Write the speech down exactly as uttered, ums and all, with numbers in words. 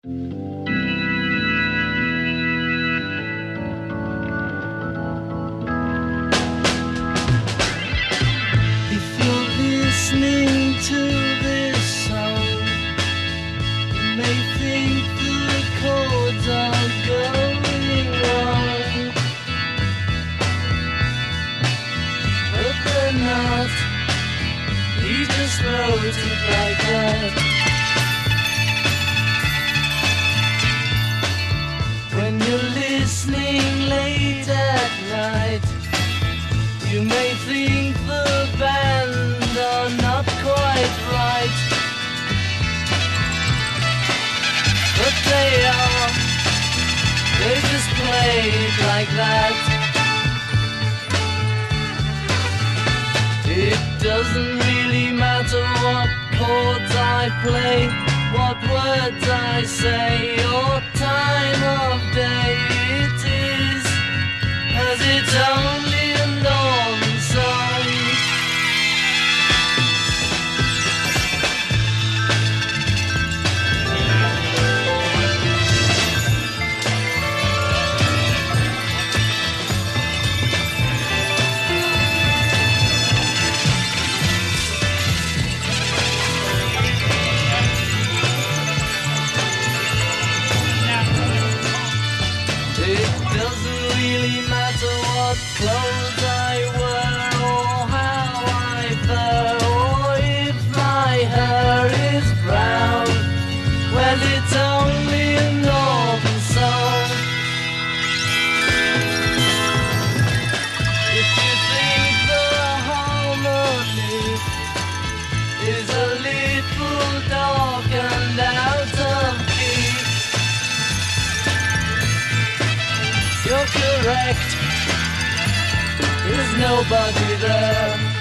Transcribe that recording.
If you're listening to this song, you may think the chords are going wrong, but they're not. He just wrote it like that. When you're listening late at night, you may think the band are not quite right, but they are. They just play it like that. It doesn't really matter what chords I play, what words I say, or time of day it is, as it's only a northern song. Clothes I wear, or how I fare, or if my hair is brown. Well, it's only a northern song. If you think the harmony is a little dark and out of key, you're correct. There's nobody there.